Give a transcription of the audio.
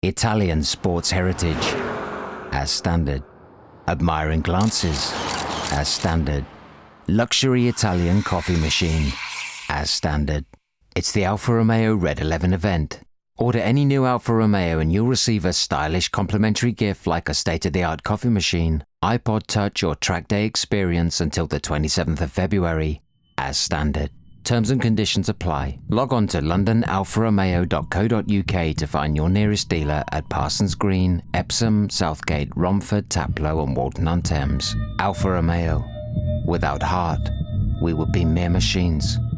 Italian sports heritage, as standard. Admiring glances, as standard. Luxury Italian coffee machine, as standard. It's the Alfa Romeo Red 11 event. Order any new Alfa Romeo and you'll receive a stylish complimentary gift like a state-of-the-art coffee machine, iPod Touch or track day experience until the 27th of February, as standard. Terms and conditions apply. Log on to londonalfaromeo.co.uk to find your nearest dealer at Parsons Green, Epsom, Southgate, Romford, Taplow and Walton-on-Thames. Alfa Romeo. Without heart, we would be mere machines.